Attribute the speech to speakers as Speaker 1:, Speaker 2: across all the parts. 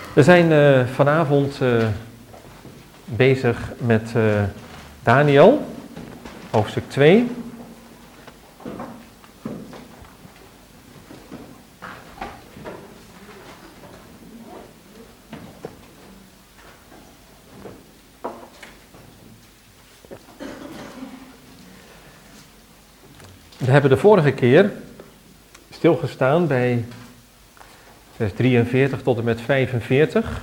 Speaker 1: We zijn vanavond bezig met Daniel, hoofdstuk 2. We hebben de vorige keer stilgestaan bij vers 43 tot en met 45.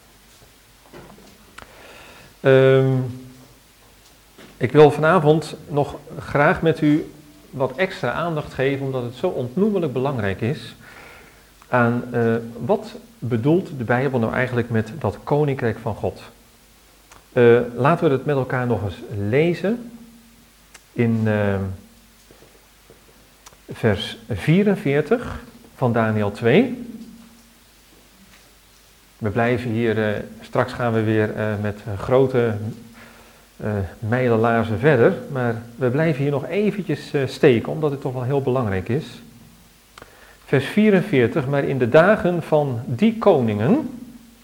Speaker 1: Ik wil vanavond nog graag met u wat extra aandacht geven, omdat het zo ontnoemelijk belangrijk is, aan wat bedoelt de Bijbel nou eigenlijk met dat koninkrijk van God. Laten we het met elkaar nog eens lezen in vers 44 van Daniel 2. We blijven hier, straks gaan we weer met grote mijlenlaarzen verder, maar we blijven hier nog eventjes steken, omdat het toch wel heel belangrijk is. Vers 44, maar in de dagen van die koningen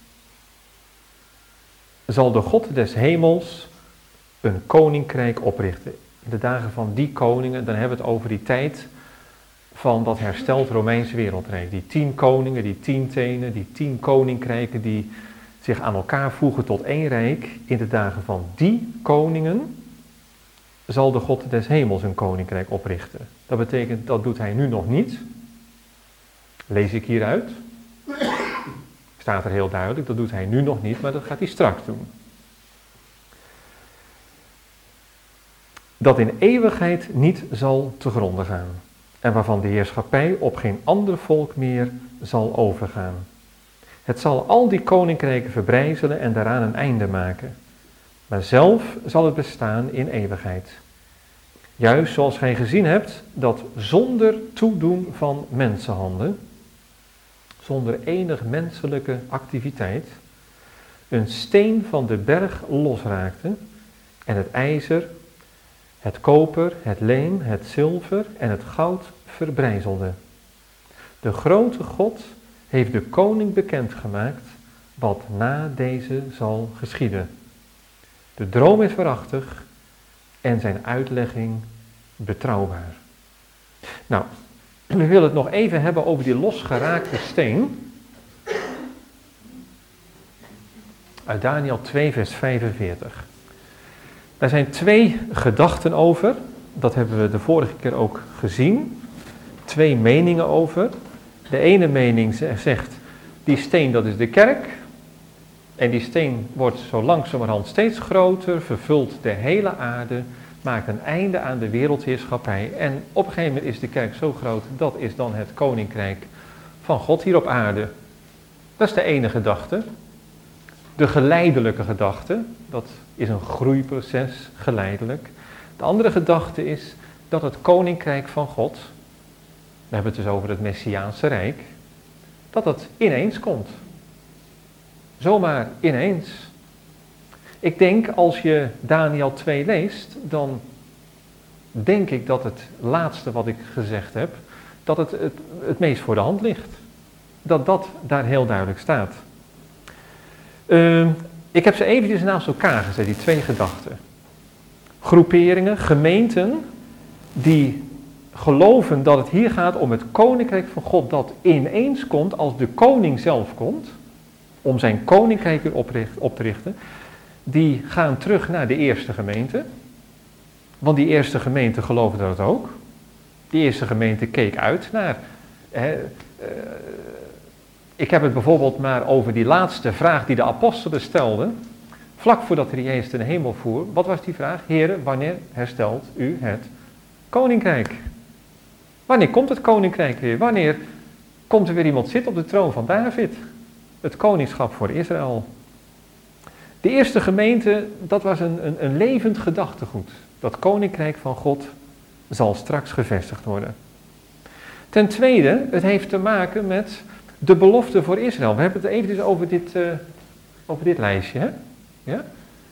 Speaker 1: zal de God des hemels een koninkrijk oprichten. In de dagen van die koningen, dan hebben we het over die tijd van dat hersteld Romeinse wereldrijk. Die 10 koningen, die 10 tenen, die 10 koninkrijken die zich aan elkaar voegen tot één rijk. In de dagen van die koningen zal de God des hemels een koninkrijk oprichten. Dat betekent, dat doet hij nu nog niet. Lees ik hieruit. Staat er heel duidelijk, dat doet hij nu nog niet, maar dat gaat hij straks doen. Dat in eeuwigheid niet zal te gronden gaan. En waarvan de heerschappij op geen ander volk meer zal overgaan. Het zal al die koninkrijken verbrijzelen en daaraan een einde maken. Maar zelf zal het bestaan in eeuwigheid. Juist zoals gij gezien hebt, dat zonder toedoen van mensenhanden, zonder enig menselijke activiteit, een steen van de berg losraakte en het ijzer, het koper, het leem, het zilver en het goud verbrijzelde. De grote God heeft de koning bekendgemaakt wat na deze zal geschieden. De droom is waarachtig en zijn uitlegging betrouwbaar. Nou, we willen het nog even hebben over die losgeraakte steen. Uit Daniel 2 vers 45. Daar zijn 2 gedachten over. Dat hebben we de vorige keer ook gezien. 2 meningen over. De ene mening zegt, die steen dat is de kerk. En die steen wordt zo langzamerhand steeds groter, vervult de hele aarde, maakt een einde aan de wereldheerschappij. En op een gegeven moment is de kerk zo groot, dat is dan het koninkrijk van God hier op aarde. Dat is de ene gedachte. De geleidelijke gedachte, dat is een groeiproces, geleidelijk. De andere gedachte is dat het koninkrijk van God, we hebben het dus over het Messiaanse Rijk, dat het ineens komt. Zomaar ineens. Ik denk, als je Daniel 2 leest, dan denk ik dat het laatste wat ik gezegd heb, dat het meest voor de hand ligt. Dat daar heel duidelijk staat. Ik heb ze eventjes naast elkaar gezet, die 2 gedachten. Groeperingen, gemeenten, die geloven dat het hier gaat om het koninkrijk van God dat ineens komt als de koning zelf komt, om zijn koninkrijk weer op te richten, die gaan terug naar de eerste gemeente, want die eerste gemeente geloofde dat ook. Die eerste gemeente keek uit naar, ik heb het bijvoorbeeld maar over die laatste vraag die de apostelen stelden, vlak voordat de Jezus in de hemel voer. Wat was die vraag? Heere, wanneer herstelt u het koninkrijk? Wanneer komt het koninkrijk weer? Wanneer komt er weer iemand zitten op de troon van David? Het koningschap voor Israël. De eerste gemeente, dat was een levend gedachtegoed. Dat koninkrijk van God zal straks gevestigd worden. Ten tweede, het heeft te maken met de belofte voor Israël. We hebben het eventjes over dit lijstje. Hè? Ja?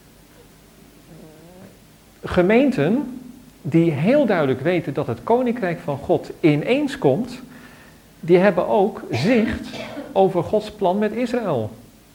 Speaker 1: Gemeenten die heel duidelijk weten dat het koninkrijk van God ineens komt, die hebben ook zicht over Gods plan met Israël.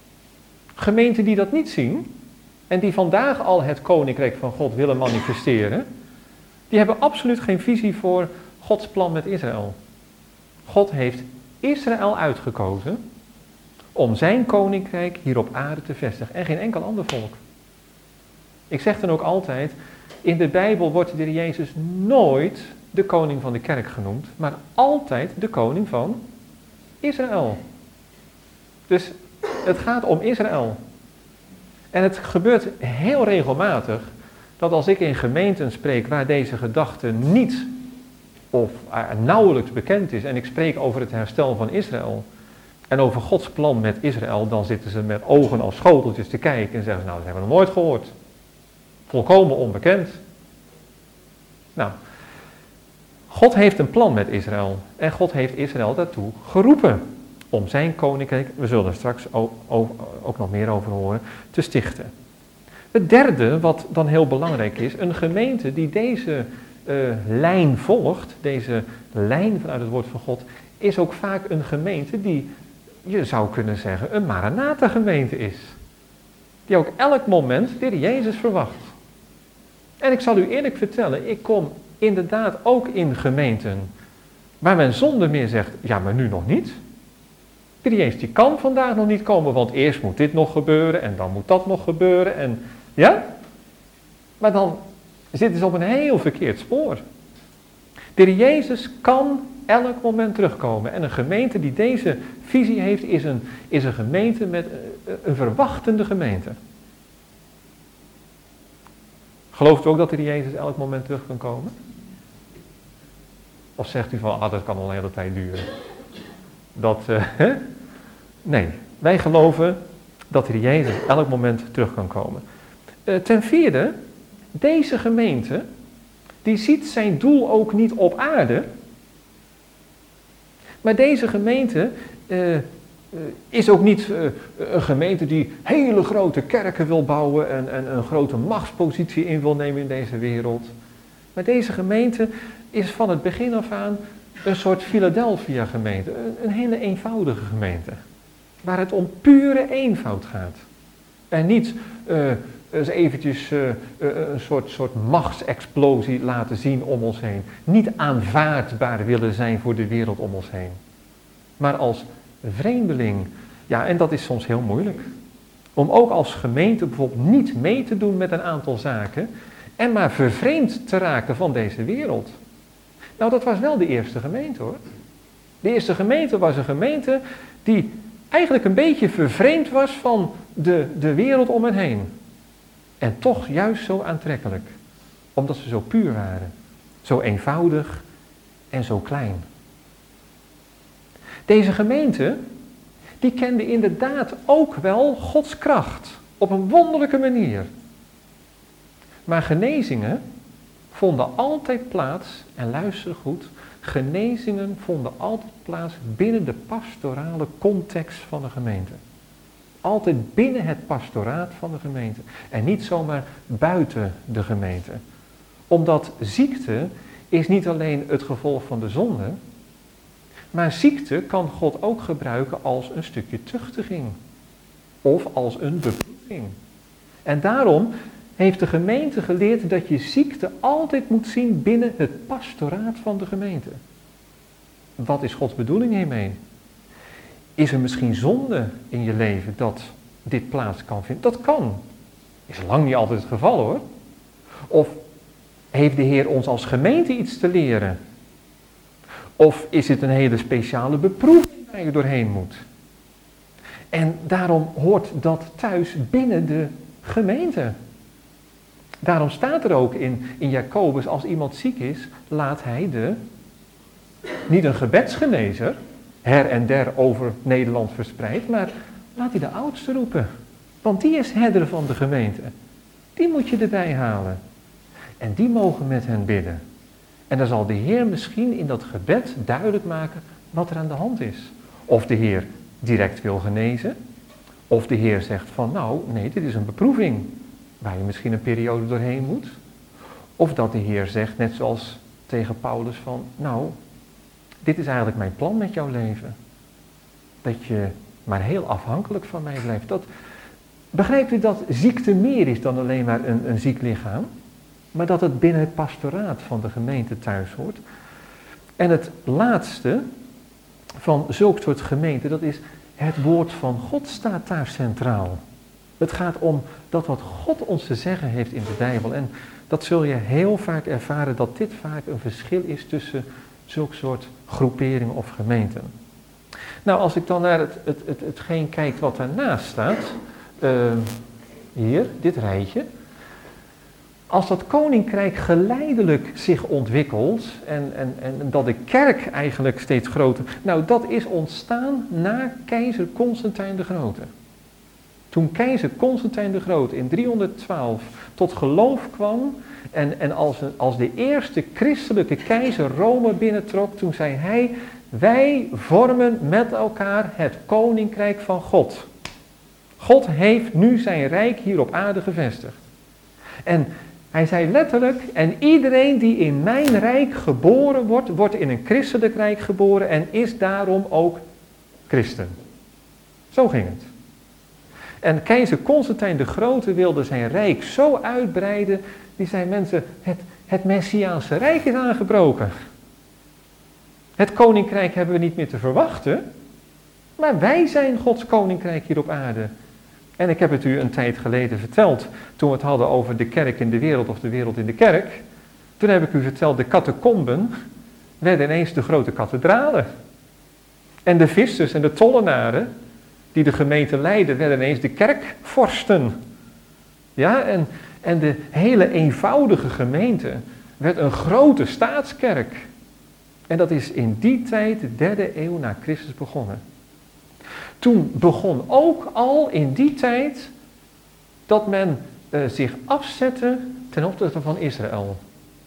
Speaker 1: Gemeenten die dat niet zien en die vandaag al het koninkrijk van God willen manifesteren, die hebben absoluut geen visie voor Gods plan met Israël. God heeft Israël uitgekozen om zijn koninkrijk hier op aarde te vestigen en geen enkel ander volk. Ik zeg dan ook altijd, in de Bijbel wordt de Heer Jezus nooit de koning van de kerk genoemd, maar altijd de koning van Israël. Dus het gaat om Israël. En het gebeurt heel regelmatig dat als ik in gemeenten spreek waar deze gedachte niet of nauwelijks bekend is en ik spreek over het herstel van Israël en over Gods plan met Israël, dan zitten ze met ogen als schoteltjes te kijken en zeggen ze, nou, dat hebben we nog nooit gehoord. Volkomen onbekend. Nou, God heeft een plan met Israël en God heeft Israël daartoe geroepen om zijn koninkrijk, we zullen er straks ook nog meer over horen, te stichten. Het derde, wat dan heel belangrijk is, een gemeente die deze lijn volgt, deze lijn vanuit het woord van God, is ook vaak een gemeente die, je zou kunnen zeggen, een Maranatha-gemeente is. Die ook elk moment de Heer Jezus verwacht. En ik zal u eerlijk vertellen, ik kom inderdaad ook in gemeenten waar men zonder meer zegt, ja, maar nu nog niet. De Heer Jezus die kan vandaag nog niet komen, want eerst moet dit nog gebeuren en dan moet dat nog gebeuren. En, ja? Maar dan zitten ze op een heel verkeerd spoor. De Heer Jezus kan elk moment terugkomen. En een gemeente die deze visie heeft, is een gemeente met een verwachtende gemeente. Gelooft u ook dat de Heer Jezus elk moment terug kan komen? Of zegt u van, dat kan al een hele tijd duren? Nee, wij geloven dat de Heer Jezus elk moment terug kan komen. Ten vierde, deze gemeente, die ziet zijn doel ook niet op aarde. Maar deze gemeente is ook niet een gemeente die hele grote kerken wil bouwen en een grote machtspositie in wil nemen in deze wereld. Maar deze gemeente is van het begin af aan een soort Philadelphia gemeente, een hele eenvoudige gemeente. Waar het om pure eenvoud gaat. En niet eens eventjes een soort machtsexplosie laten zien om ons heen. Niet aanvaardbaar willen zijn voor de wereld om ons heen. Maar als vreemdeling, ja, en dat is soms heel moeilijk. Om ook als gemeente bijvoorbeeld niet mee te doen met een aantal zaken en maar vervreemd te raken van deze wereld. Nou, dat was wel de eerste gemeente, hoor. De eerste gemeente was een gemeente die eigenlijk een beetje vervreemd was van de wereld om hen heen. En toch juist zo aantrekkelijk. Omdat ze zo puur waren. Zo eenvoudig en zo klein. Deze gemeente, die kende inderdaad ook wel Gods kracht. Op een wonderlijke manier. Maar genezingen vonden altijd plaats, en luister goed, genezingen vonden altijd plaats binnen de pastorale context van de gemeente. Altijd binnen het pastoraat van de gemeente. En niet zomaar buiten de gemeente. Omdat ziekte is niet alleen het gevolg van de zonde, maar ziekte kan God ook gebruiken als een stukje tuchtiging. Of als een beproeving. En daarom heeft de gemeente geleerd dat je ziekte altijd moet zien binnen het pastoraat van de gemeente. Wat is Gods bedoeling hiermee? Is er misschien zonde in je leven dat dit plaats kan vinden? Dat kan. Is lang niet altijd het geval, hoor. Of heeft de Heer ons als gemeente iets te leren? Of is het een hele speciale beproeving waar je doorheen moet? En daarom hoort dat thuis binnen de gemeente. Daarom staat er ook in Jacobus, als iemand ziek is, laat hij niet een gebedsgenezer, her en der over Nederland verspreid, maar laat hij de oudste roepen. Want die is herder van de gemeente. Die moet je erbij halen. En die mogen met hen bidden. En dan zal de Heer misschien in dat gebed duidelijk maken wat er aan de hand is. Of de Heer direct wil genezen. Of de Heer zegt van, nou, nee, dit is een beproeving. Waar je misschien een periode doorheen moet. Of dat de Heer zegt, net zoals tegen Paulus van, nou, dit is eigenlijk mijn plan met jouw leven. Dat je maar heel afhankelijk van mij blijft. Begrijpt u dat ziekte meer is dan alleen maar een ziek lichaam? Maar dat het binnen het pastoraat van de gemeente thuis hoort. En het laatste van zulk soort gemeenten, dat is het woord van God staat daar centraal. Het gaat om dat wat God ons te zeggen heeft in de Bijbel. En dat zul je heel vaak ervaren, dat dit vaak een verschil is tussen zulk soort groeperingen of gemeenten. Nou, als ik dan naar hetgeen kijk wat daarnaast staat, hier, dit rijtje. Als dat koninkrijk geleidelijk zich ontwikkelt en dat de kerk eigenlijk steeds groter... Nou, dat is ontstaan na keizer Constantijn de Grote. Toen keizer Constantijn de Grote in 312 tot geloof kwam en als de eerste christelijke keizer Rome binnentrok, toen zei hij, wij vormen met elkaar het koninkrijk van God. God heeft nu zijn rijk hier op aarde gevestigd. En hij zei letterlijk, en iedereen die in mijn rijk geboren wordt, wordt in een christelijk rijk geboren en is daarom ook christen. Zo ging het. En keizer Constantijn de Grote wilde zijn rijk zo uitbreiden, die zei mensen, het Messiaanse rijk is aangebroken. Het koninkrijk hebben we niet meer te verwachten, maar wij zijn Gods koninkrijk hier op aarde. En ik heb het u een tijd geleden verteld, toen we het hadden over de kerk in de wereld of de wereld in de kerk. Toen heb ik u verteld, de catacomben werden ineens de grote kathedralen. En de vissers en de tollenaren, die de gemeente leidden, werden ineens de kerkvorsten. Ja, en de hele eenvoudige gemeente werd een grote staatskerk. En dat is in die tijd, de 3e eeuw na Christus begonnen. Toen begon ook al in die tijd dat men zich afzette ten opzichte van Israël.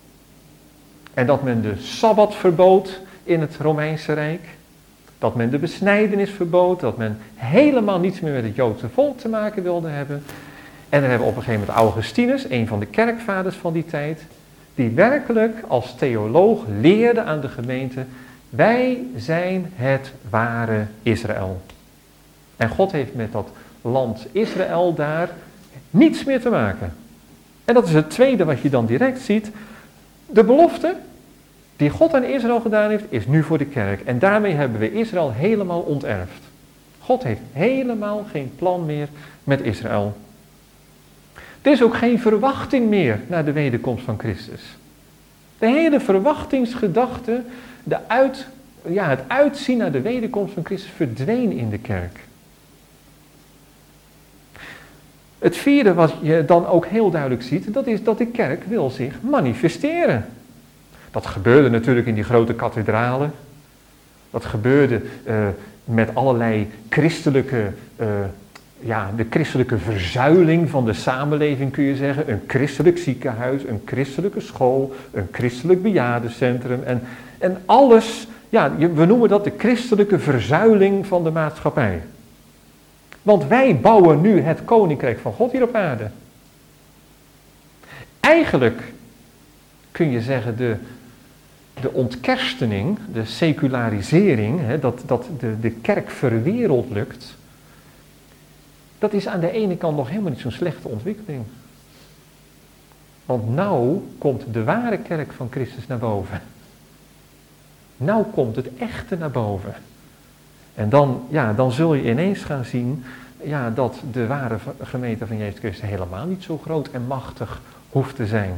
Speaker 1: En dat men de Sabbat verbood in het Romeinse Rijk. Dat men de besnijdenis verbood. Dat men helemaal niets meer met het Joodse volk te maken wilde hebben. En dan hebben we op een gegeven moment Augustinus, een van de kerkvaders van die tijd, die werkelijk als theoloog leerde aan de gemeente, wij zijn het ware Israël. En God heeft met dat land Israël daar niets meer te maken. En dat is het tweede wat je dan direct ziet. De belofte die God aan Israël gedaan heeft, is nu voor de kerk. En daarmee hebben we Israël helemaal onterfd. God heeft helemaal geen plan meer met Israël. Er is ook geen verwachting meer naar de wederkomst van Christus. De hele verwachtingsgedachte, het uitzien naar de wederkomst van Christus verdween in de kerk. Het vierde wat je dan ook heel duidelijk ziet, dat is dat de kerk wil zich manifesteren. Dat gebeurde natuurlijk in die grote kathedralen. Dat gebeurde met allerlei christelijke, de christelijke verzuiling van de samenleving kun je zeggen. Een christelijk ziekenhuis, een christelijke school, een christelijk bejaardencentrum en alles. Ja, we noemen dat de christelijke verzuiling van de maatschappij. Want wij bouwen nu het koninkrijk van God hier op aarde. Eigenlijk kun je zeggen de ontkerstening, de secularisering, dat de kerk verwereldlijkt, dat is aan de ene kant nog helemaal niet zo'n slechte ontwikkeling. Want nou komt de ware kerk van Christus naar boven. Nou komt het echte naar boven. En dan zul je ineens gaan zien dat de ware gemeente van Jezus Christus helemaal niet zo groot en machtig hoeft te zijn.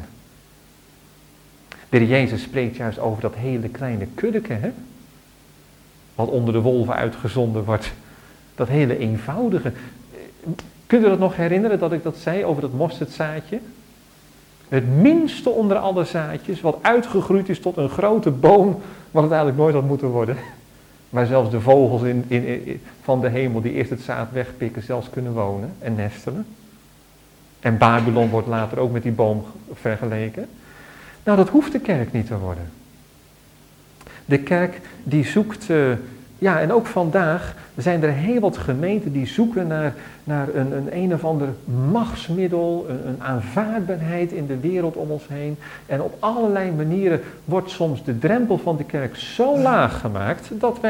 Speaker 1: De Heer Jezus spreekt juist over dat hele kleine kuddeke, wat onder de wolven uitgezonden wordt. Dat hele eenvoudige. Kunt u dat nog herinneren dat ik dat zei over dat mosterdzaadje? Het minste onder alle zaadjes, wat uitgegroeid is tot een grote boom, wat het eigenlijk nooit had moeten worden. Waar zelfs de vogels van de hemel die eerst het zaad wegpikken zelfs kunnen wonen en nestelen. En Babylon wordt later ook met die boom vergeleken. Nou, dat hoeft de kerk niet te worden. De kerk die zoekt, en ook vandaag zijn er heel wat gemeenten die zoeken naar een of ander machtsmiddel, een aanvaardbaarheid in de wereld om ons heen. En op allerlei manieren wordt soms de drempel van de kerk zo laag gemaakt dat wij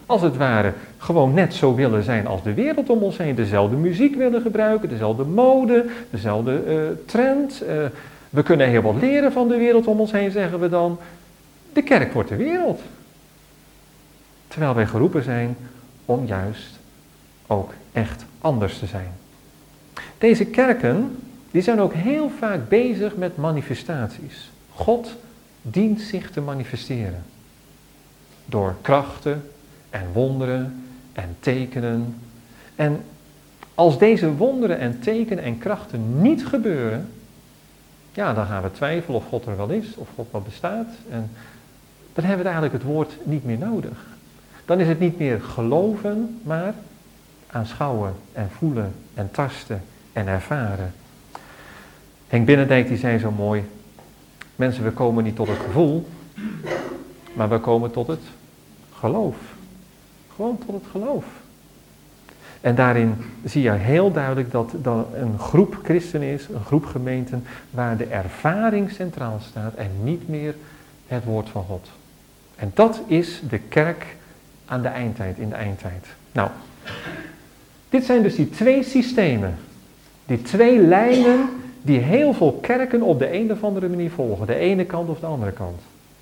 Speaker 1: als het ware gewoon net zo willen zijn als de wereld om ons heen. Dezelfde muziek willen gebruiken, dezelfde mode, dezelfde trend. We kunnen heel wat leren van de wereld om ons heen, zeggen we dan. De kerk wordt de wereld. Terwijl wij geroepen zijn om juist ook echt anders te zijn. Deze kerken, die zijn ook heel vaak bezig met manifestaties. God dient zich te manifesteren. Door krachten en wonderen en tekenen. En als deze wonderen en tekenen en krachten niet gebeuren, ja, dan gaan we twijfelen of God er wel is, of God wel bestaat. En dan hebben we eigenlijk het woord niet meer nodig. Dan is het niet meer geloven, maar aanschouwen en voelen en tasten en ervaren. Henk Binnendijk die zei zo mooi, mensen, we komen niet tot het gevoel, maar we komen tot het geloof. Gewoon tot het geloof. En daarin zie je heel duidelijk dat een groep christenen is, een groep gemeenten, waar de ervaring centraal staat en niet meer het woord van God. En dat is de kerk aan de eindtijd, in de eindtijd. Nou, dit zijn dus die twee systemen, die twee lijnen die heel veel kerken op de een of andere manier volgen. De ene kant of de andere kant.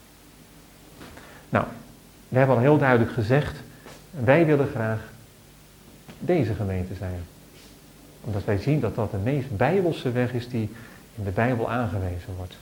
Speaker 1: Nou, we hebben al heel duidelijk gezegd, wij willen graag deze gemeente zijn. Omdat wij zien dat dat de meest bijbelse weg is die in de Bijbel aangewezen wordt.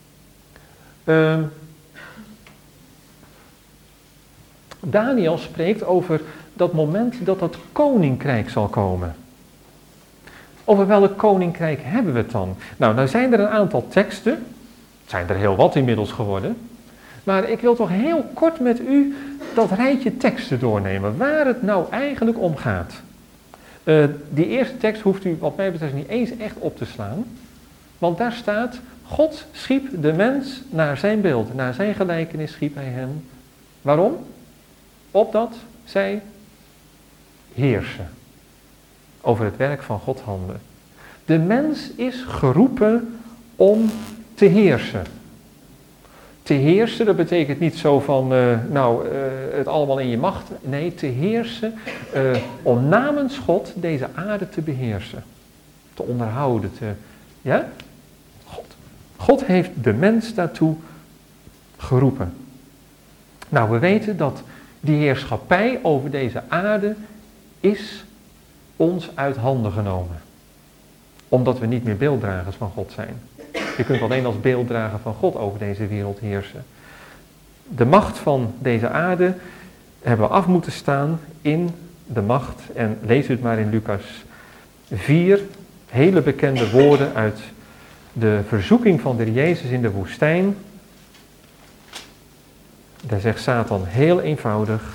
Speaker 1: Daniel spreekt over dat moment dat dat koninkrijk zal komen. Over welk koninkrijk hebben we het dan? Nou zijn er een aantal teksten. Het zijn er heel wat inmiddels geworden. Maar ik wil toch heel kort met u dat rijtje teksten doornemen. Waar het nou eigenlijk om gaat. Die eerste tekst hoeft u wat mij betreft niet eens echt op te slaan. Want daar staat, God schiep de mens naar zijn beeld. Naar zijn gelijkenis schiep hij hem. Waarom? Opdat zij heersen. Over het werk van God handen. De mens is geroepen om te heersen. Te heersen, dat betekent niet zo van, het allemaal in je macht. Nee, te heersen, om namens God deze aarde te beheersen. Te onderhouden, ja? God heeft de mens daartoe geroepen. Nou, we weten dat die heerschappij over deze aarde is ons uit handen genomen. Omdat we niet meer beelddragers van God zijn. Je kunt alleen als beelddrager van God over deze wereld heersen. De macht van deze aarde hebben we af moeten staan in de macht. En lees het maar in Lucas 4. Hele bekende woorden uit de verzoeking van de Heer Jezus in de woestijn. Daar zegt Satan heel eenvoudig.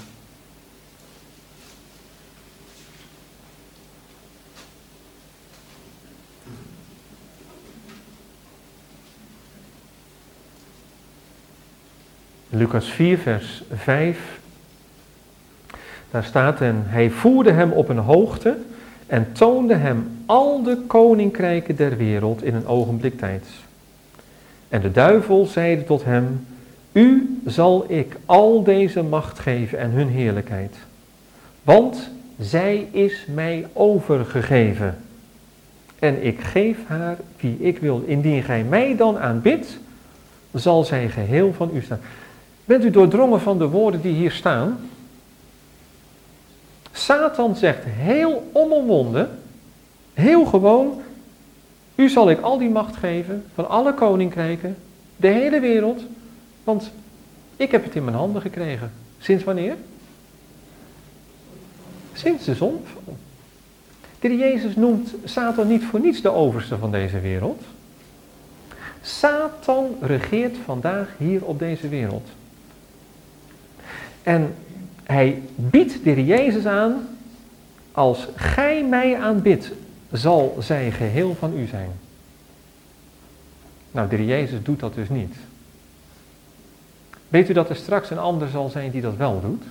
Speaker 1: Lucas 4 vers 5. Daar staat, en hij voerde hem op een hoogte en toonde hem al de koninkrijken der wereld in een ogenblik tijds. En de duivel zeide tot hem, u zal ik al deze macht geven en hun heerlijkheid. Want zij is mij overgegeven. En ik geef haar wie ik wil. Indien gij mij dan aanbidt, zal zij geheel van u staan. Bent u doordrongen van de woorden die hier staan? Satan zegt heel onomwonden, heel gewoon, u zal ik al die macht geven van alle koninkrijken, de hele wereld, want ik heb het in mijn handen gekregen. Sinds wanneer? Sinds de zondval. De Heer Jezus noemt Satan niet voor niets de overste van deze wereld. Satan regeert vandaag hier op deze wereld. En hij biedt de Heer Jezus aan, als gij mij aanbidt, zal zij geheel van u zijn. Nou, de Heer Jezus doet dat dus niet. Weet u dat er straks een ander zal zijn die dat wel doet?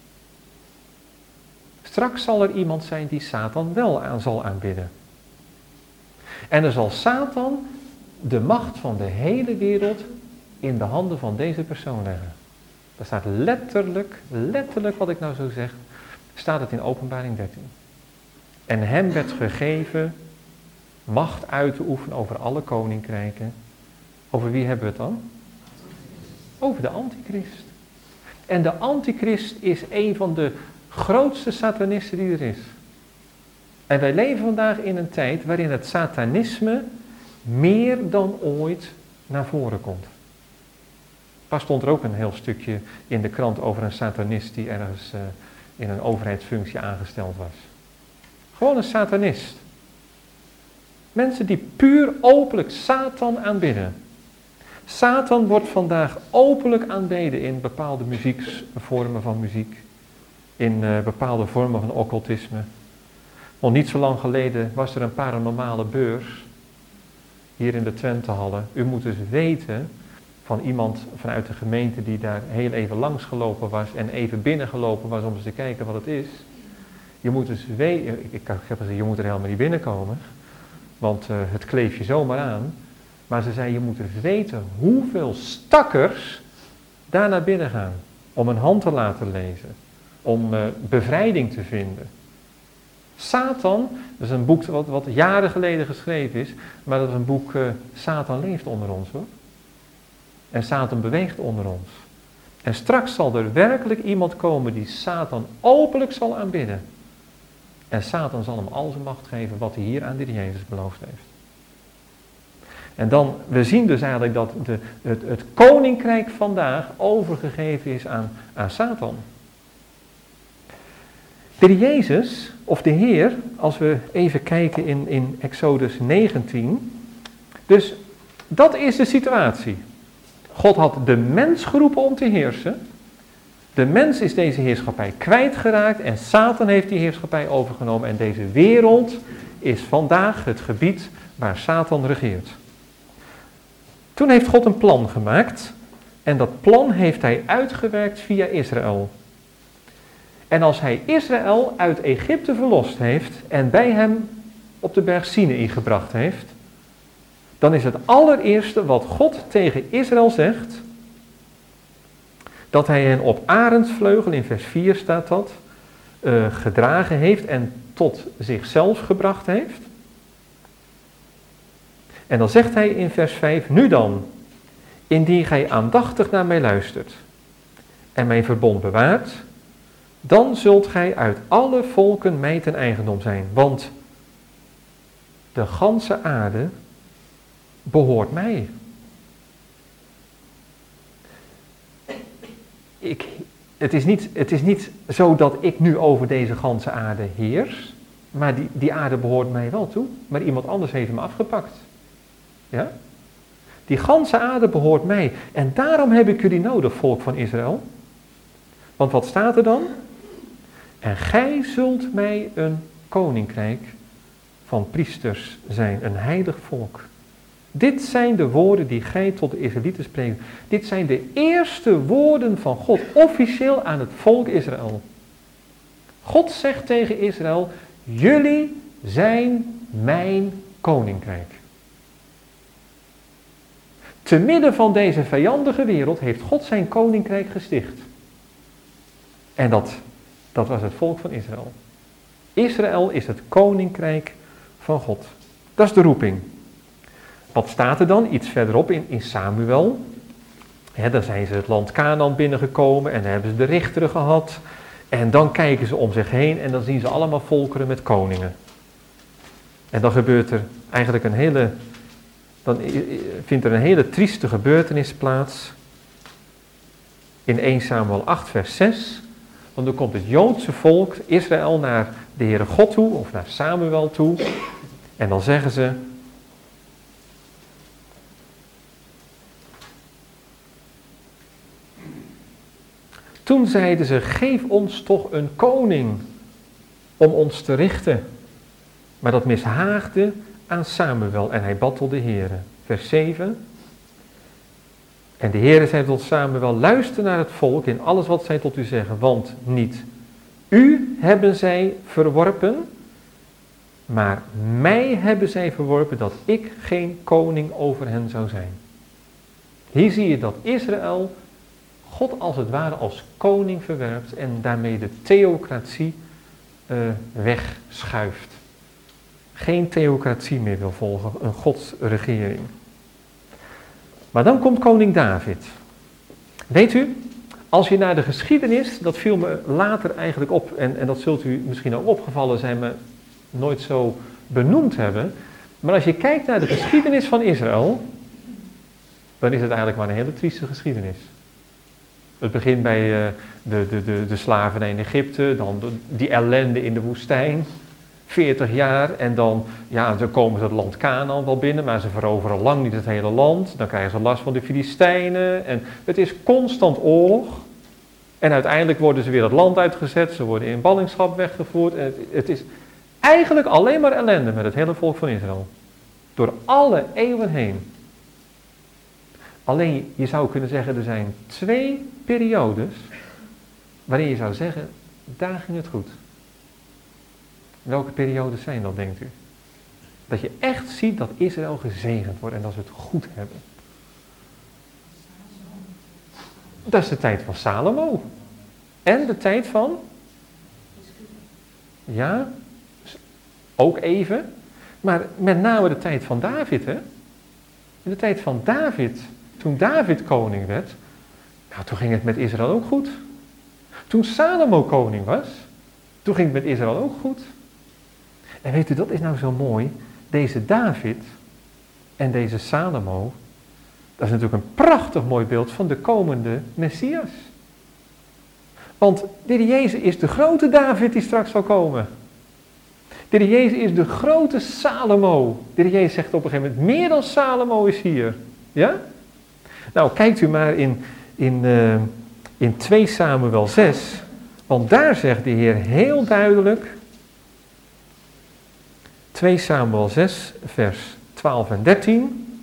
Speaker 1: Straks zal er iemand zijn die Satan wel zal aanbidden. En er zal Satan de macht van de hele wereld in de handen van deze persoon leggen. Daar staat letterlijk wat ik nou zo zeg, staat het in Openbaring 13. En hem werd gegeven macht uit te oefenen over alle koninkrijken. Over wie hebben we het dan? Over de antichrist. En de antichrist is een van de grootste satanisten die er is. En wij leven vandaag in een tijd waarin het satanisme meer dan ooit naar voren komt. Pas stond er ook een heel stukje in de krant over een satanist die ergens in een overheidsfunctie aangesteld was. Gewoon een satanist. Mensen die puur openlijk Satan aanbidden. Satan wordt vandaag openlijk aanbeden in bepaalde vormen van muziek. In bepaalde vormen van occultisme. Nog niet zo lang geleden was er een paranormale beurs. Hier in de Twentehallen. U moet dus weten van iemand vanuit de gemeente die daar heel even langs gelopen was. En even binnengelopen was om eens te kijken wat het is. Je moet dus weten, ik heb gezegd, je moet er helemaal niet binnenkomen. Want het kleef je zomaar aan. Maar ze zei, je moet dus weten hoeveel stakkers daar naar binnen gaan. Om een hand te laten lezen. Om bevrijding te vinden. Satan, dat is een boek wat jaren geleden geschreven is. Maar dat is een boek, Satan leeft onder ons hoor. En Satan beweegt onder ons. En straks zal er werkelijk iemand komen die Satan openlijk zal aanbidden. En Satan zal hem al zijn macht geven wat hij hier aan de Jezus beloofd heeft. En dan, we zien dus eigenlijk dat het koninkrijk vandaag overgegeven is aan Satan. De Jezus, of de Heer, als we even kijken in Exodus 19. Dus dat is de situatie. God had de mens geroepen om te heersen. De mens is deze heerschappij kwijtgeraakt en Satan heeft die heerschappij overgenomen. En deze wereld is vandaag het gebied waar Satan regeert. Toen heeft God een plan gemaakt en dat plan heeft hij uitgewerkt via Israël. En als hij Israël uit Egypte verlost heeft en bij hem op de berg Sinaï gebracht heeft, dan is het allereerste wat God tegen Israël zegt, dat hij hen op arendsvleugel, in vers 4 staat dat, gedragen heeft en tot zichzelf gebracht heeft. En dan zegt hij in vers 5, nu dan, indien gij aandachtig naar mij luistert en mijn verbond bewaart, dan zult gij uit alle volken mij ten eigendom zijn, want de ganse aarde behoort mij. Het is niet zo dat ik nu over deze ganse aarde heers, maar die aarde behoort mij wel toe, maar iemand anders heeft hem afgepakt. Ja? Die ganse aarde behoort mij en daarom heb ik jullie nodig, volk van Israël. Want wat staat er dan? En gij zult mij een koninkrijk van priesters zijn, een heilig volk. Dit zijn de woorden die gij tot de Israëlieten spreekt. Dit zijn de eerste woorden van God, officieel aan het volk Israël. God zegt tegen Israël, jullie zijn mijn koninkrijk. Te midden van deze vijandige wereld heeft God zijn koninkrijk gesticht. En dat was het volk van Israël. Israël is het koninkrijk van God. Dat is de roeping. Wat staat er dan iets verderop in Samuel? Dan zijn ze het land Kanaan binnengekomen en dan hebben ze de richteren gehad. En dan kijken ze om zich heen en dan zien ze allemaal volkeren met koningen. En dan gebeurt er eigenlijk dan vindt er een hele trieste gebeurtenis plaats. In 1 Samuel 8 vers 6. Want dan komt het Joodse volk, Israël, naar de Heere God toe, of naar Samuel toe. En dan zeggen ze, toen zeiden ze, geef ons toch een koning om ons te richten. Maar dat mishaagde aan Samuel en hij bad tot de Heere. Vers 7. En de Heere zei tot Samuel, luister naar het volk in alles wat zij tot u zeggen, want niet u hebben zij verworpen, maar mij hebben zij verworpen dat ik geen koning over hen zou zijn. Hier zie je dat Israël God als het ware als koning verwerpt en daarmee de theocratie wegschuift. Geen theocratie meer wil volgen, een godsregering. Maar dan komt koning David. Weet u, als je naar de geschiedenis, dat viel me later eigenlijk op, en dat zult u misschien ook opgevallen zijn, maar nooit zo benoemd hebben. Maar als je kijkt naar de geschiedenis van Israël, dan is het eigenlijk maar een hele trieste geschiedenis. Het begint bij de slavernij in Egypte, dan die ellende in de woestijn, 40 jaar. En dan komen ze het land Kanaan wel binnen, maar ze veroveren lang niet het hele land. Dan krijgen ze last van de Filistijnen. En het is constant oorlog. En uiteindelijk worden ze weer het land uitgezet, ze worden in ballingschap weggevoerd. En het is eigenlijk alleen maar ellende met het hele volk van Israël. Door alle eeuwen heen. Alleen, je zou kunnen zeggen, er zijn 2 periodes waarin je zou zeggen, daar ging het goed. Welke periodes zijn dat, denkt u? Dat je echt ziet dat Israël gezegend wordt en dat ze het goed hebben. Dat is de tijd van Salomo. En de tijd van? Ja, ook even. Maar met name de tijd van David, hè? In de tijd van David, toen David koning werd, toen ging het met Israël ook goed. Toen Salomo koning was, toen ging het met Israël ook goed. En weet u, dat is nou zo mooi. Deze David en deze Salomo, dat is natuurlijk een prachtig mooi beeld van de komende Messias. Want de Heer Jezus is de grote David die straks zal komen. De Heer Jezus is de grote Salomo. De Heer Jezus zegt op een gegeven moment, meer dan Salomo is hier. Ja? Nou, kijkt u maar in 2 Samuel 6. Want daar zegt de Heer heel duidelijk, 2 Samuel 6, vers 12 en 13.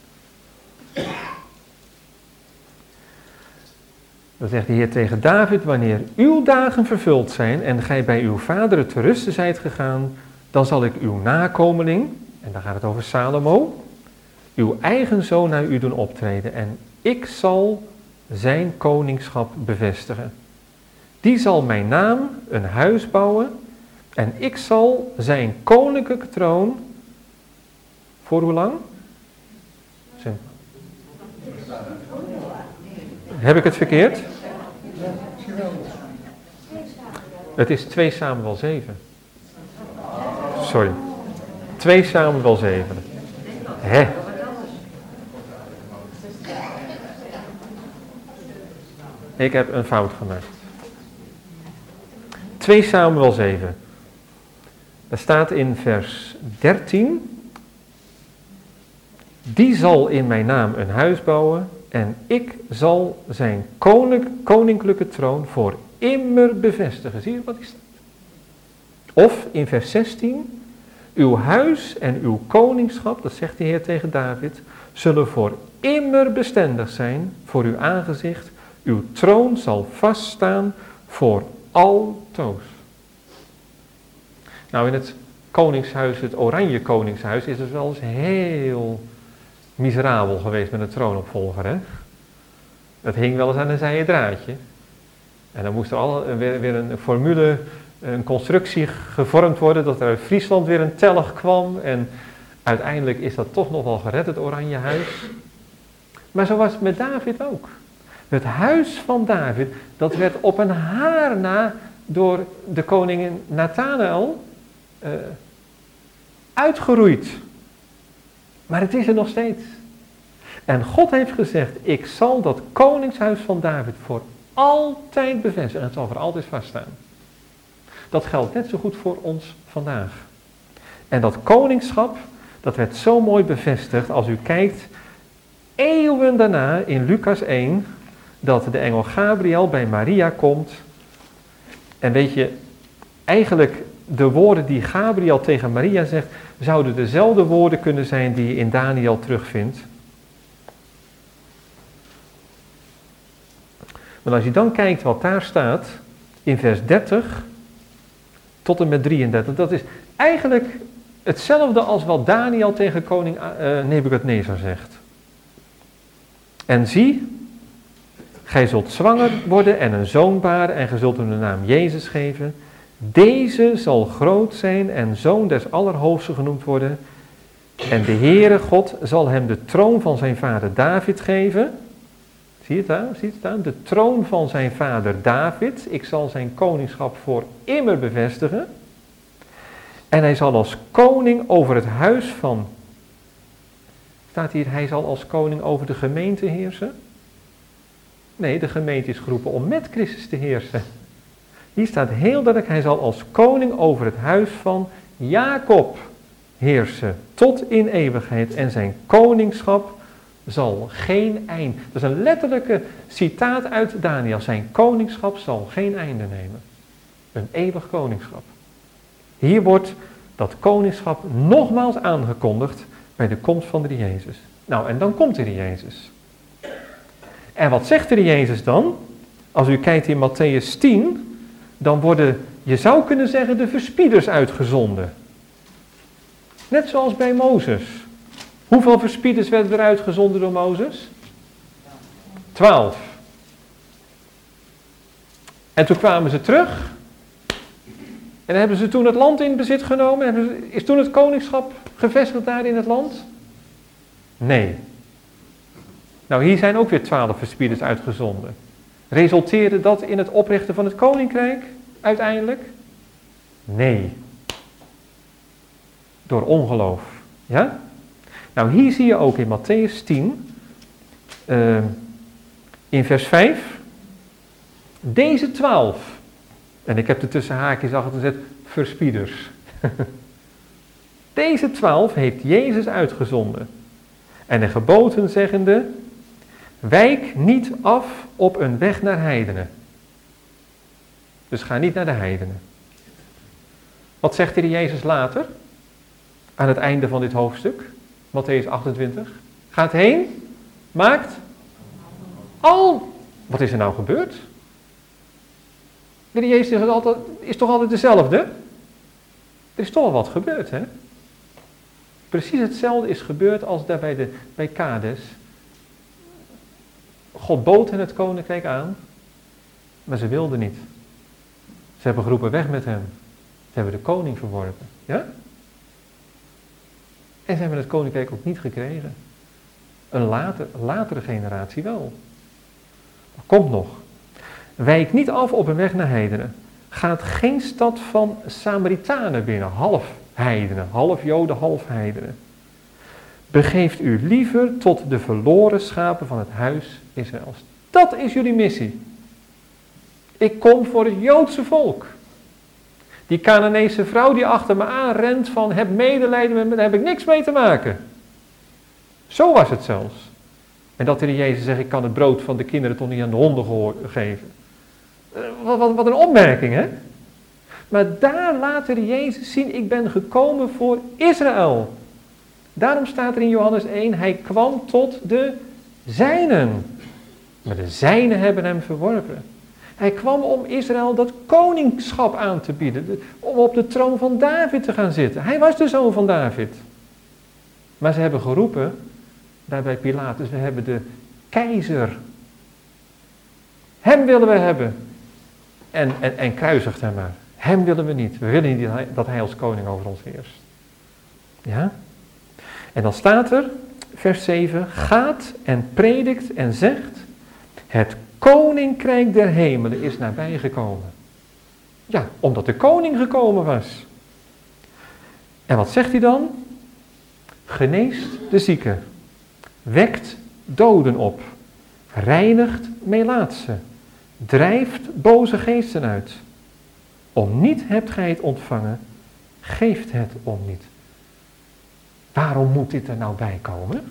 Speaker 1: Dan zegt de Heer tegen David, wanneer uw dagen vervuld zijn en gij bij uw vaderen te rusten zijt gegaan, dan zal ik uw nakomeling, en dan gaat het over Salomo, uw eigen zoon naar u doen optreden en ik zal zijn koningschap bevestigen. Die zal mijn naam een huis bouwen en ik zal zijn koninklijke troon, voor hoe lang? Heb ik het verkeerd? Het is 2 Samuel 7. Sorry. 2 Samuel 7. Hè? Ik heb een fout gemaakt. 2 Samuel 7. Daar staat in vers 13. Die zal in mijn naam een huis bouwen en ik zal zijn koninklijke troon voor immer bevestigen. Zie je wat die staat? Of in vers 16. Uw huis en uw koningschap, dat zegt de Heer tegen David, zullen voor immer bestendig zijn voor uw aangezicht. Uw troon zal vaststaan voor altoos. Nou, in het koningshuis, het oranje koningshuis, is het wel eens heel miserabel geweest met een troonopvolger, hè? Het hing wel eens aan een zijen draadje. En dan moest er weer een formule, een constructie gevormd worden, dat er uit Friesland weer een telg kwam. En uiteindelijk is dat toch nog wel gered, het oranje huis. Maar zo was het met David ook. Het huis van David, dat werd op een haar na door de koningin Nathanael uitgeroeid. Maar het is er nog steeds. En God heeft gezegd, ik zal dat koningshuis van David voor altijd bevestigen. En het zal voor altijd vaststaan. Dat geldt net zo goed voor ons vandaag. En dat koningschap, dat werd zo mooi bevestigd als u kijkt, eeuwen daarna in Lucas 1, dat de engel Gabriel bij Maria komt. En weet je, eigenlijk de woorden die Gabriel tegen Maria zegt, zouden dezelfde woorden kunnen zijn die je in Daniel terugvindt. Maar als je dan kijkt wat daar staat, in vers 30 tot en met 33, dat is eigenlijk hetzelfde als wat Daniel tegen koning Nebukadnezar zegt. En zie, Gij zult zwanger worden en een zoon baren en gij zult hem de naam Jezus geven. Deze zal groot zijn en zoon des Allerhoogsten genoemd worden. En de Heere God zal hem de troon van zijn vader David geven. Zie je het daar? Zie je het daar? De troon van zijn vader David. Ik zal zijn koningschap voor immer bevestigen. En hij zal als koning over het huis van... Staat hier, hij zal als koning over de gemeente heersen? Nee, de gemeente is geroepen om met Christus te heersen. Hier staat heel duidelijk, hij zal als koning over het huis van Jacob heersen. Tot in eeuwigheid. En zijn koningschap zal geen eind. Dat is een letterlijke citaat uit Daniel. Zijn koningschap zal geen einde nemen. Een eeuwig koningschap. Hier wordt dat koningschap nogmaals aangekondigd bij de komst van de Jezus. Nou, en dan komt de Jezus. En wat zegt de Jezus dan? Als u kijkt in Mattheüs 10, dan worden, je zou kunnen zeggen, de verspieders uitgezonden. Net zoals bij Mozes. Hoeveel verspieders werden er uitgezonden door Mozes? 12. En toen kwamen ze terug. En hebben ze toen het land in bezit genomen? Is toen het koningschap gevestigd daar in het land? Nee. Nou, hier zijn ook weer 12 verspieders uitgezonden. Resulteerde dat in het oprichten van het koninkrijk uiteindelijk? Nee. Door ongeloof. Ja? Nou, hier zie je ook in Mattheüs 10, in vers 5, deze 12, en ik heb er tussen haakjes achter gezet, verspieders. Deze 12 heeft Jezus uitgezonden. En de geboden zeggende, wijk niet af op een weg naar heidenen. Dus ga niet naar de heidenen. Wat zegt de Jezus later? Aan het einde van dit hoofdstuk. Mattheüs 28. Gaat heen, maakt al. Wat is er nou gebeurd? De Jezus is toch altijd dezelfde? Er is toch al wat gebeurd, hè? Precies hetzelfde is gebeurd als daar bij Kades. God bood hen het koninkrijk aan, maar ze wilden niet. Ze hebben geroepen weg met hem. Ze hebben de koning verworpen. Ja? En ze hebben het koninkrijk ook niet gekregen. Een latere generatie wel. Dat komt nog. Wijk niet af op een weg naar heidenen. Gaat geen stad van Samaritanen binnen. Half heidenen. Half Joden, half heidenen. Begeeft u liever tot de verloren schapen van het huis Israëls. Dat is jullie missie. Ik kom voor het Joodse volk. Die Canaanese vrouw die achter me aan rent van heb medelijden met me, daar heb ik niks mee te maken. Zo was het zelfs. En dat de Jezus zegt, ik kan het brood van de kinderen toch niet aan de honden geven. Wat een opmerking, hè? Maar daar laat de Jezus zien, ik ben gekomen voor Israël. Daarom staat er in Johannes 1, hij kwam tot de zijnen. Maar de zijnen hebben hem verworpen. Hij kwam om Israël dat koningschap aan te bieden. Om op de troon van David te gaan zitten. Hij was de zoon van David. Maar ze hebben geroepen, daar bij Pilatus, we hebben de keizer. Hem willen we hebben. En kruisigt hem maar. Hem willen we niet. We willen niet dat hij als koning over ons heerst. Ja? En dan staat er, vers 7, gaat en predikt en zegt, het koninkrijk der hemelen is nabijgekomen. Ja, omdat de koning gekomen was. En wat zegt hij dan? Geneest de zieken, wekt doden op, reinigt melaatsen, drijft boze geesten uit. Om niet hebt gij het ontvangen, geeft het om niet. Waarom moet dit er nou bij komen?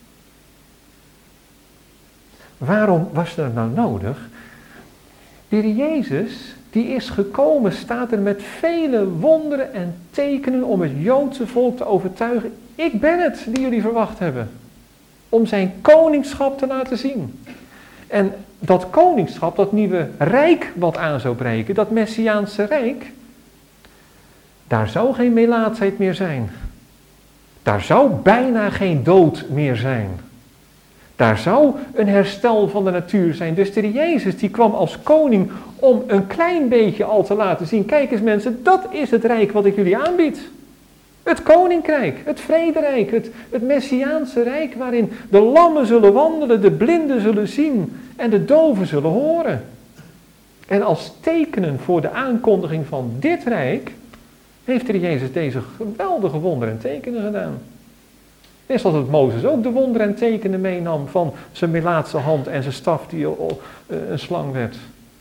Speaker 1: Waarom was dat nou nodig? De Heer Jezus, die is gekomen, staat er met vele wonderen en tekenen om het Joodse volk te overtuigen. Ik ben het die jullie verwacht hebben. Om zijn koningschap te laten zien. En dat koningschap, dat nieuwe rijk wat aan zou breken, dat Messiaanse rijk, daar zou geen melaatsheid meer zijn. Daar zou bijna geen dood meer zijn. Daar zou een herstel van de natuur zijn. Dus de Heer Jezus die kwam als koning om een klein beetje al te laten zien. Kijk eens mensen, dat is het rijk wat ik jullie aanbied. Het koninkrijk, het vrederijk, het Messiaanse rijk waarin de lammen zullen wandelen, de blinden zullen zien en de doven zullen horen. En als tekenen voor de aankondiging van dit rijk heeft de Heer Jezus deze geweldige wonderen en tekenen gedaan. Net zoals het Mozes ook de wonderen en tekenen meenam van zijn melaatse hand en zijn staf die een slang werd.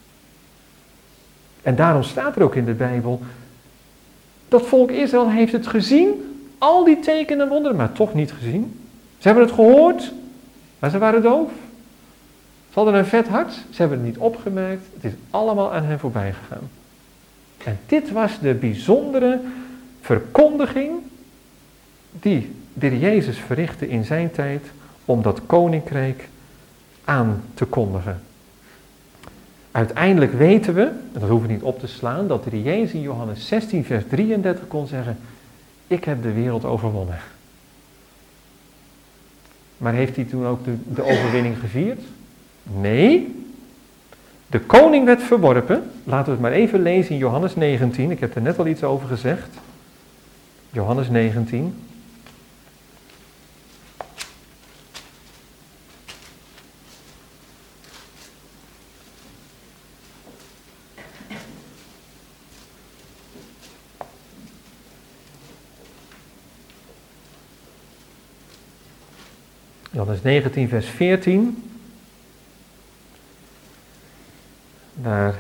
Speaker 1: En daarom staat er ook in de Bijbel, dat volk Israël heeft het gezien, al die tekenen en wonderen, maar toch niet gezien. Ze hebben het gehoord, maar ze waren doof. Ze hadden een vet hart, ze hebben het niet opgemerkt, het is allemaal aan hen voorbij gegaan. En dit was de bijzondere verkondiging die de Heer Jezus verrichtte in zijn tijd om dat koninkrijk aan te kondigen. Uiteindelijk weten we, en dat hoeven we niet op te slaan, dat de Heer Jezus in Johannes 16 vers 33 kon zeggen, ik heb de wereld overwonnen. Maar heeft hij toen ook de overwinning gevierd? Nee. De koning werd verworpen. Laten we het maar even lezen in Johannes 19. Ik heb er net al iets over gezegd. Johannes 19. Johannes 19 vers 14. Daar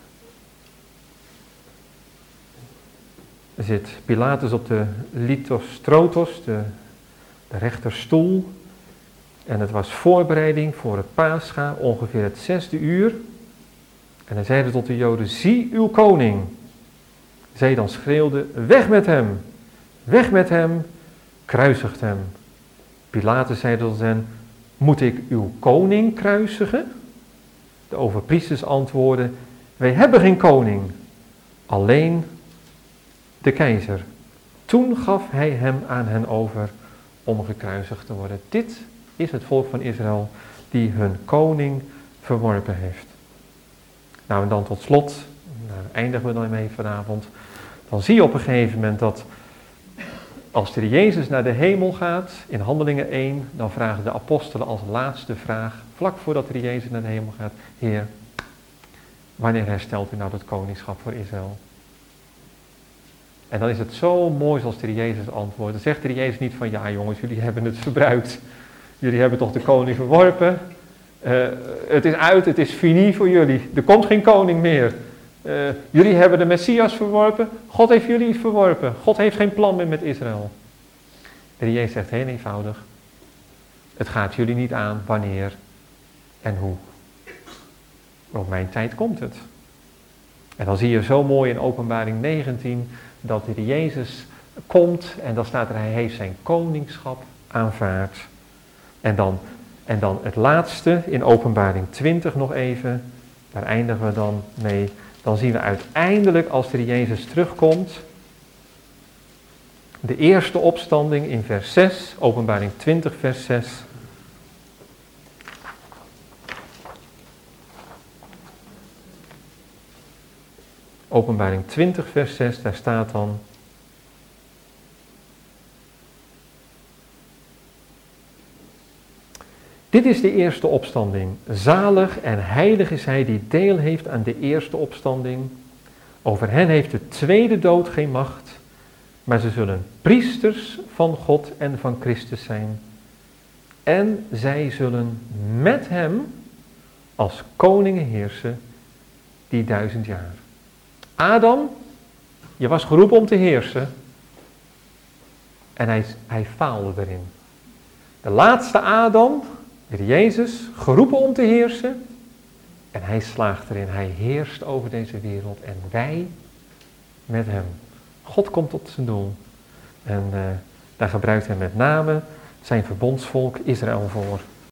Speaker 1: zit Pilatus op de lithostrotos, de rechterstoel. En het was voorbereiding voor het Pascha, ongeveer het 6e uur. En hij zeide tot de Joden, zie uw koning. Zij dan schreeuwden, weg met hem, kruisigt hem. Pilatus zeide tot hen, moet ik uw koning kruisigen? De overpriesters antwoordden, wij hebben geen koning, alleen de keizer. Toen gaf hij hem aan hen over om gekruisigd te worden. Dit is het volk van Israël die hun koning verworpen heeft. Nou en dan tot slot, daar eindigen we dan mee vanavond. Dan zie je op een gegeven moment dat als de Jezus naar de hemel gaat, in Handelingen 1, dan vragen de apostelen als laatste vraag, vlak voordat de Jezus naar de hemel gaat, Heer, wanneer herstelt u nou het koningschap voor Israël? En dan is het zo mooi zoals de Jezus antwoordt. Dan zegt de Jezus niet van, ja jongens, jullie hebben het verbruikt. Jullie hebben toch de koning verworpen. Het is uit, het is fini voor jullie. Er komt geen koning meer. Jullie hebben de Messias verworpen. God heeft jullie verworpen. God heeft geen plan meer met Israël. De Jezus zegt heel eenvoudig. Het gaat jullie niet aan wanneer en hoe. Op mijn tijd komt het. En dan zie je zo mooi in Openbaring 19 dat de Jezus komt en dan staat er, hij heeft zijn koningschap aanvaard. En dan het laatste in Openbaring 20 nog even, daar eindigen we dan mee. Dan zien we uiteindelijk als de Jezus terugkomt, de eerste opstanding in vers 6, Openbaring 20 vers 6. Openbaring 20 vers 6, daar staat dan: dit is de eerste opstanding. Zalig en heilig is hij die deel heeft aan de eerste opstanding. Over hen heeft de tweede dood geen macht, maar ze zullen priesters van God en van Christus zijn. En zij zullen met hem als koningen heersen die 1000 jaar. Adam, je was geroepen om te heersen. En hij faalde erin. De laatste Adam, de Jezus, geroepen om te heersen. En hij slaagt erin. Hij heerst over deze wereld. En wij met hem. God komt tot zijn doel. En daar gebruikt hij met name zijn verbondsvolk Israël voor.